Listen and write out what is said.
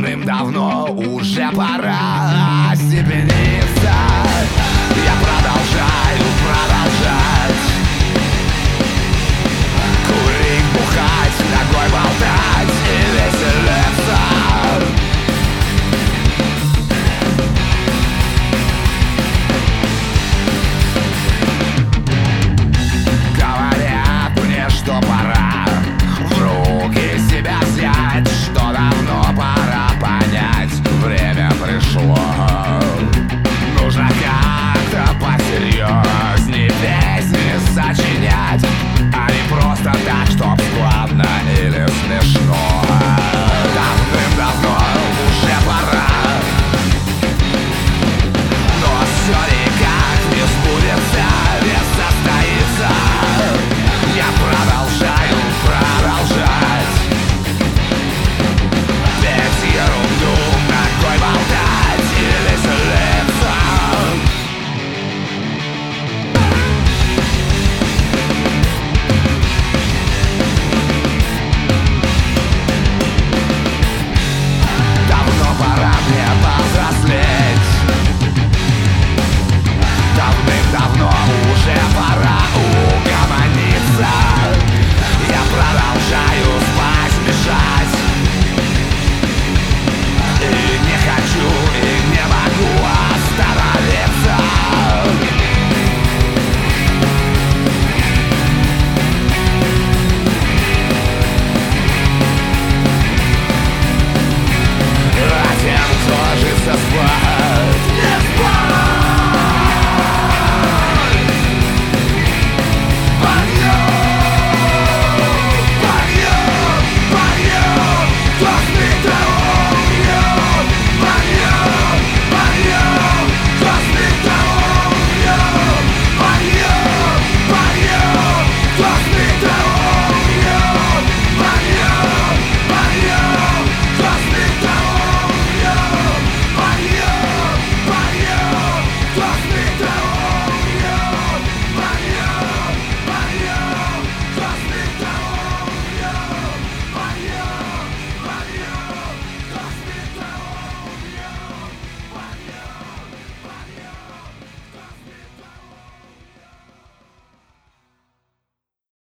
Давным-давно уже пора остепениться. Я продолжать курить, бухать, ногой болтать и веселиться. Говорят мне, что пора в руки себя взять, что давно пора понять, время пришло. Нужно как-то посерьезней песни сочинять, а не просто так, чтоб складно или смешно. Давным-давно уже пора, но все никак не сбудется, не состоится. Я продолжать петь ерунду, ногой болтать и веселиться. Давно пора мне повзрослеть. Давным-давно уже пора угомониться. Я продолжаю спать, мешать, и не хочу, и не могу остановиться. А тем, кто ложится спать, не спать. Подъем, кто спит,